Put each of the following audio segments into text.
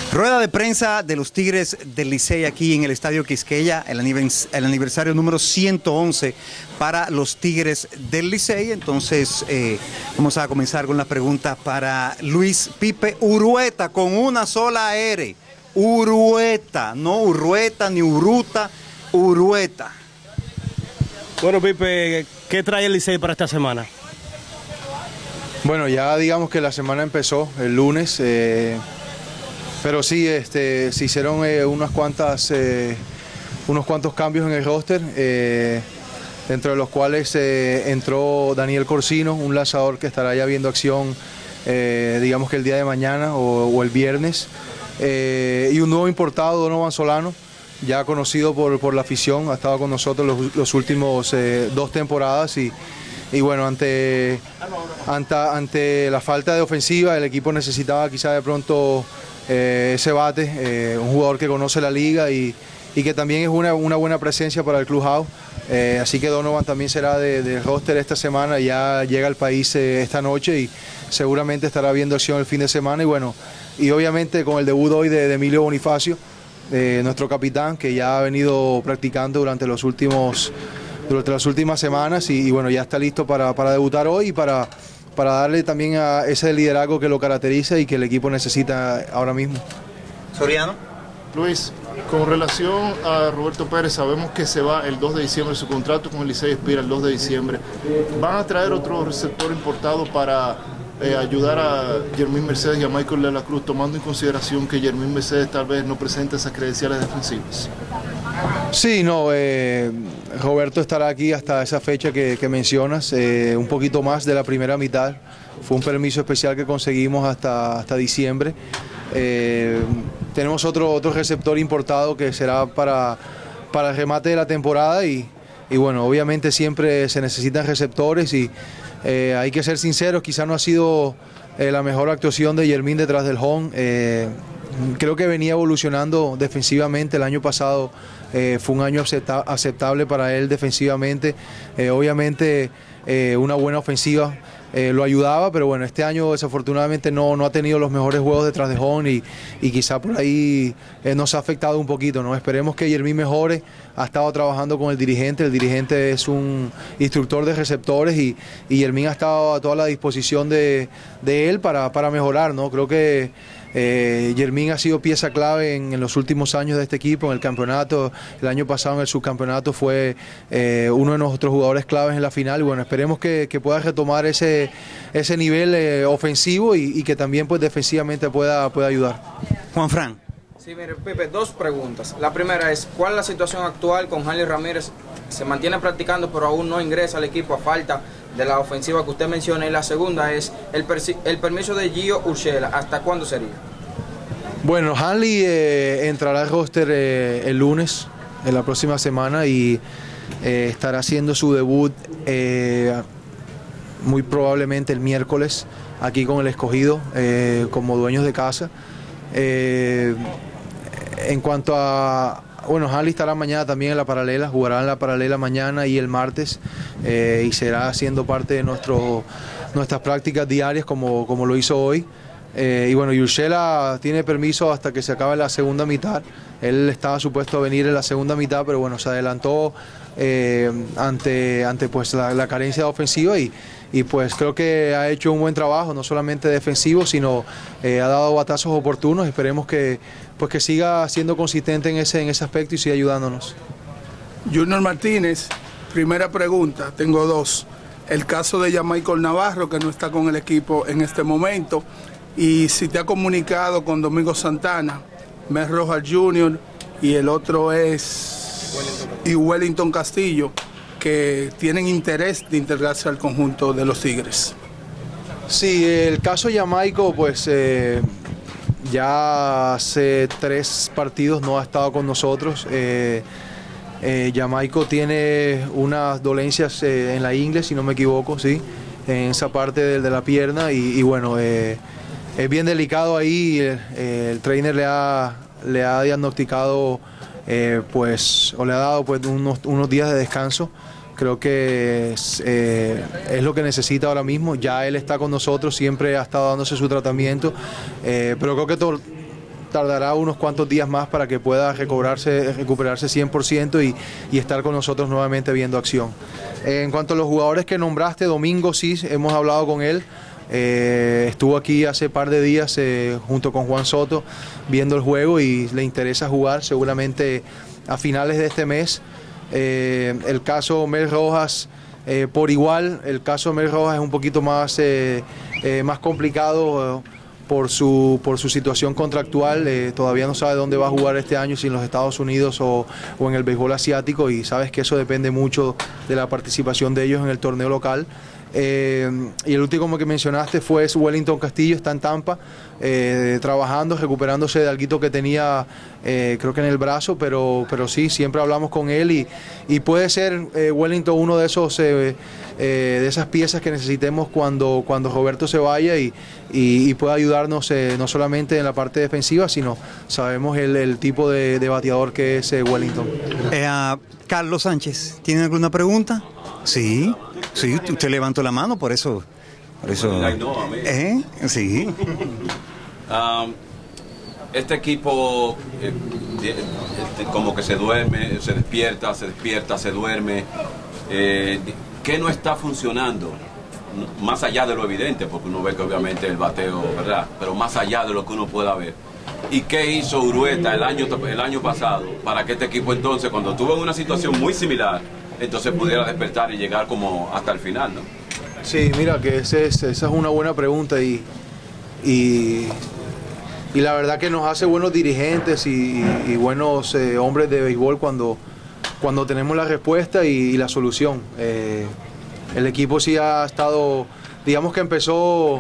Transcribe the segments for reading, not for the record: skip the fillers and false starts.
Rueda de prensa de los Tigres del Licey aquí en el Estadio Quisqueya, el aniversario número 111 para los Tigres del Licey. Entonces vamos a comenzar con las preguntas para Luis Pipe Urueta, con una sola R. Urueta, no Urrueta ni Uruta, Urueta. Bueno, Pipe, ¿qué trae el Licey para esta semana? Bueno, ya digamos que la semana empezó el lunes, pero sí, se hicieron unos cuantos cambios en el roster, dentro de los cuales entró Daniel Corsino, un lanzador que estará ya viendo acción, digamos que el día de mañana o el viernes, y un nuevo importado, Donovan Solano, ya conocido por la afición, ha estado con nosotros los últimos 2 temporadas y bueno, ante la falta de ofensiva, el equipo necesitaba quizá de pronto ese bate, un jugador que conoce la liga y que también es una buena presencia para el clubhouse. Así que Donovan también será de roster esta semana, ya llega al país esta noche y seguramente estará viendo acción el fin de semana. Y bueno, y obviamente con el debut hoy de Emilio Bonifacio, nuestro capitán, que ya ha venido practicando durante las últimas semanas y bueno, ya está listo para debutar hoy y para darle también a ese liderazgo que lo caracteriza y que el equipo necesita ahora mismo. Soriano. Luis, con relación a Roberto Pérez, sabemos que se va el 2 de diciembre, su contrato con el Licey expira el 2 de diciembre. ¿Van a traer otro receptor importado para ayudar a Yermín Mercedes y a Michael de la Cruz, tomando en consideración que Yermín Mercedes tal vez no presenta esas credenciales defensivas? Sí, no, Roberto estará aquí hasta esa fecha que mencionas, un poquito más de la primera mitad. Fue un permiso especial que conseguimos hasta diciembre. Tenemos otro receptor importado que será para el remate de la temporada y bueno, obviamente siempre se necesitan receptores y hay que ser sinceros, quizá no ha sido la mejor actuación de Yermín detrás del home. Creo que venía evolucionando defensivamente. El año pasado fue un año aceptable para él defensivamente. Obviamente una buena ofensiva lo ayudaba, pero bueno, este año desafortunadamente no ha tenido los mejores juegos detrás de home y quizá por ahí nos ha afectado un poquito, ¿no? Esperemos que Yermín mejore. Ha estado trabajando con el dirigente es un instructor de receptores y Yermín ha estado a toda la disposición de él para mejorar, ¿no? Creo que Yermín ha sido pieza clave en los últimos años de este equipo, en el campeonato. El año pasado en el subcampeonato fue uno de nuestros jugadores claves en la final y bueno, esperemos que pueda retomar ese nivel ofensivo y que también pues defensivamente pueda ayudar. Juan Fran. Sí, mire, Pepe, 2 preguntas. La primera es, ¿cuál es la situación actual con Hanley Ramírez? Se mantiene practicando pero aún no ingresa al equipo a falta de la ofensiva que usted menciona, y la segunda es el permiso de Gio Urshela, ¿hasta cuándo sería? Bueno, Hanley entrará al roster el lunes, en la próxima semana, y estará haciendo su debut muy probablemente el miércoles aquí con el Escogido, como dueños de casa. En cuanto a... Bueno, Hanley estará mañana también en la paralela, jugará en la paralela mañana y el martes y será haciendo parte de nuestras prácticas diarias como lo hizo hoy. Y bueno, Urshela tiene permiso hasta que se acabe la segunda mitad. Él estaba supuesto a venir en la segunda mitad, pero bueno, se adelantó ante pues la carencia ofensiva y pues creo que ha hecho un buen trabajo, no solamente defensivo, sino ha dado batazos oportunos. Esperemos que siga siendo consistente en ese aspecto y siga ayudándonos. Junior Martínez, primera pregunta, tengo 2. El caso de Michael Navarro, que no está con el equipo en este momento, y si te ha comunicado con Domingo Santana, Mel Rojas Jr. y el otro es Wellington Castillo, que tienen interés de integrarse al conjunto de los Tigres. Sí, el caso Jamaico, pues ya hace 3 partidos no ha estado con nosotros. Jamaico tiene unas dolencias en la ingle, si no me equivoco, sí, en esa parte de la pierna y bueno, es bien delicado ahí. El trainer le ha diagnosticado pues, o le ha dado pues unos días de descanso. Creo que es lo que necesita ahora mismo. Ya él está con nosotros, siempre ha estado dándose su tratamiento, pero creo que tardará unos cuantos días más para que pueda recuperarse 100% y estar con nosotros nuevamente viendo acción. En cuanto a los jugadores que nombraste, Domingo sí, hemos hablado con él. Estuvo aquí hace par de días junto con Juan Soto viendo el juego y le interesa jugar seguramente a finales de este mes. El caso Mel Rojas, por igual, el caso Mel Rojas es un poquito más complicado por su situación contractual. Todavía no sabe dónde va a jugar este año, si en los Estados Unidos o en el béisbol asiático, y sabes que eso depende mucho de la participación de ellos en el torneo local. Y el último que mencionaste fue Wellington Castillo, está en Tampa, trabajando, recuperándose de algo que tenía, creo que en el brazo, pero sí, siempre hablamos con él y puede ser Wellington uno de esas piezas que necesitemos cuando Roberto se vaya y pueda ayudarnos no solamente en la parte defensiva, sino sabemos el tipo de bateador que es Wellington. Carlos Sánchez, ¿tiene alguna pregunta? Sí, usted levantó la mano, por eso. Sí. Este equipo como que se duerme, se despierta, se duerme. ¿Qué no está funcionando? Más allá de lo evidente, porque uno ve que obviamente el bateo, ¿verdad? Pero más allá de lo que uno pueda ver. ¿Y qué hizo Urueta el año pasado para que este equipo entonces, cuando estuvo en una situación muy similar, entonces pudiera despertar y llegar como hasta el final, ¿no? Sí, mira que esa es una buena pregunta y la verdad que nos hace buenos dirigentes y buenos hombres de béisbol cuando tenemos la respuesta y la solución. El equipo sí ha estado, digamos que empezó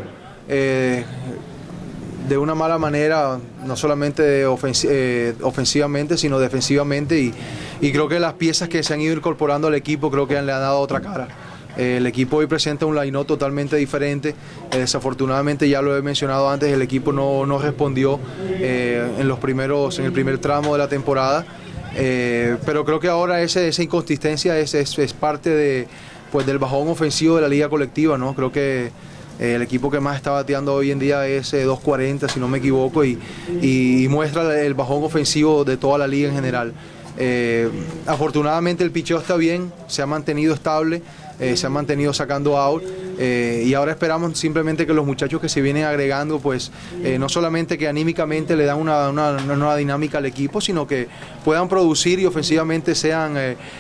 de una mala manera, no solamente ofensivamente, sino defensivamente, y creo que las piezas que se han ido incorporando al equipo creo que le han dado otra cara. El equipo hoy presenta un line-up totalmente diferente. Desafortunadamente, ya lo he mencionado antes, el equipo no respondió en el primer tramo de la temporada, pero creo que ahora esa inconsistencia es parte del bajón ofensivo de la liga colectiva, ¿no? Creo que el equipo que más está bateando hoy en día es 240, si no me equivoco, y muestra el bajón ofensivo de toda la liga en general. Afortunadamente el picheo está bien, se ha mantenido estable, se han mantenido sacando out, y ahora esperamos simplemente que los muchachos que se vienen agregando, pues no solamente que anímicamente le dan una dinámica al equipo, sino que puedan producir y ofensivamente sean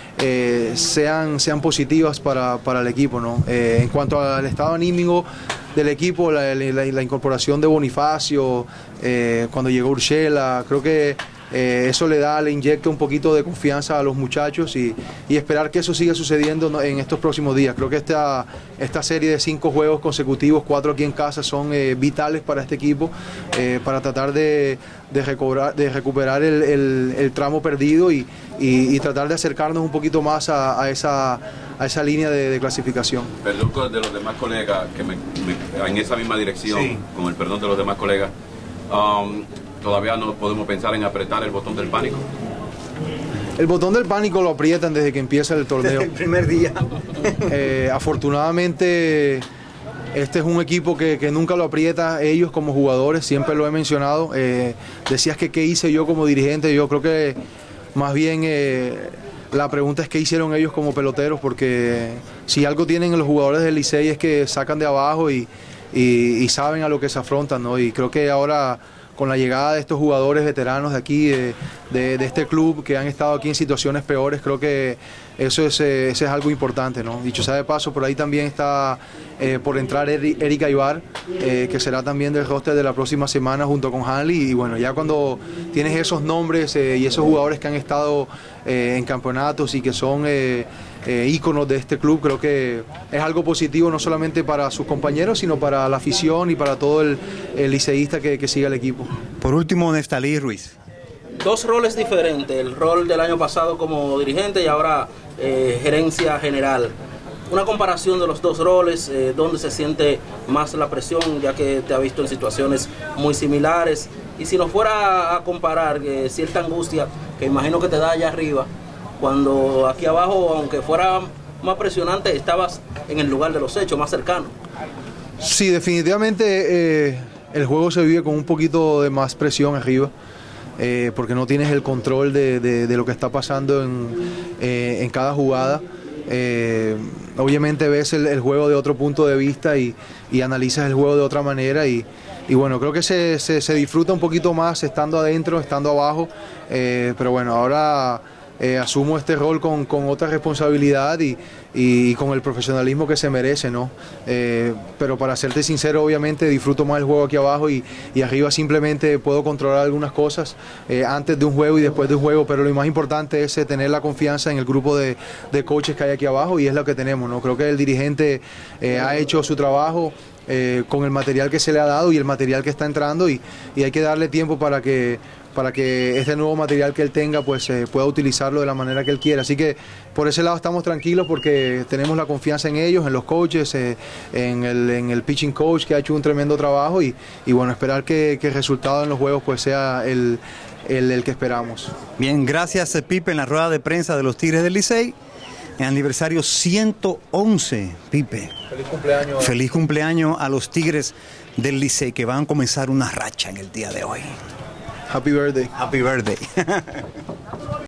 positivas para el equipo, ¿no? En cuanto al estado anímico del equipo, la incorporación de Bonifacio, cuando llegó Urshela, creo que eso le inyecta un poquito de confianza a los muchachos y esperar que eso siga sucediendo en estos próximos días. Creo que esta serie de 5 juegos consecutivos, 4 aquí en casa, son vitales para este equipo, para tratar de recuperar el tramo perdido y tratar de acercarnos un poquito más a esa línea de clasificación. Perdón de los demás colegas, en esa misma dirección, sí. Con el perdón de los demás colegas, todavía no podemos pensar en apretar el botón del pánico. El botón del pánico lo aprietan desde que empieza el torneo. Desde el primer día. Afortunadamente, este es un equipo que nunca lo aprieta ellos como jugadores, siempre lo he mencionado. Decías que qué hice yo como dirigente, yo creo que más bien la pregunta es qué hicieron ellos como peloteros, porque si algo tienen los jugadores del Licey es que sacan de abajo y saben a lo que se afrontan, ¿no? Y creo que ahora, con la llegada de estos jugadores veteranos de aquí, de este club, que han estado aquí en situaciones peores, creo que eso es algo importante, ¿no? Dicho sea de paso, por ahí también está por entrar Eric Aybar, que será también del roster de la próxima semana junto con Hanley, y bueno, ya cuando tienes esos nombres y esos jugadores que han estado en campeonatos y que son íconos de este club, creo que es algo positivo no solamente para sus compañeros, sino para la afición y para todo el liceísta que sigue el equipo. Por último, Neftalí Ruiz. 2 roles diferentes, el rol del año pasado como dirigente y ahora gerencia general. Una comparación de los 2 roles, ¿dónde se siente más la presión, ya que te ha visto en situaciones muy similares? Y si nos fuera a comparar cierta angustia que imagino que te da allá arriba, cuando aquí abajo, aunque fuera más presionante, estabas en el lugar de los hechos, más cercano. Sí, definitivamente el juego se vive con un poquito de más presión arriba. Porque no tienes el control de lo que está pasando en cada jugada. Obviamente ves el juego de otro punto de vista y analizas el juego de otra manera y bueno, creo que se disfruta un poquito más estando adentro, estando abajo, pero bueno, ahora asumo este rol con otra responsabilidad y con el profesionalismo que se merece, ¿no? Pero para serte sincero, obviamente disfruto más el juego aquí abajo y arriba simplemente puedo controlar algunas cosas antes de un juego y después de un juego, pero lo más importante es tener la confianza en el grupo de coaches que hay aquí abajo y es lo que tenemos, ¿no? Creo que el dirigente ha hecho su trabajo con el material que se le ha dado y el material que está entrando y hay que darle tiempo para que este nuevo material que él tenga pues pueda utilizarlo de la manera que él quiera. Así que por ese lado estamos tranquilos porque tenemos la confianza en ellos, en los coaches, en el pitching coach que ha hecho un tremendo trabajo y bueno, esperar que el resultado en los juegos pues sea el que esperamos. Bien, gracias Pipe en la rueda de prensa de los Tigres del Licey. En aniversario 111, Pipe. Feliz cumpleaños. Feliz cumpleaños a los Tigres del Licey que van a comenzar una racha en el día de hoy. Happy birthday. Happy birthday.